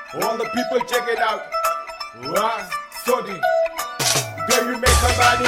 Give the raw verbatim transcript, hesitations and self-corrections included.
All the people check it out. Wow, study. Then you make a body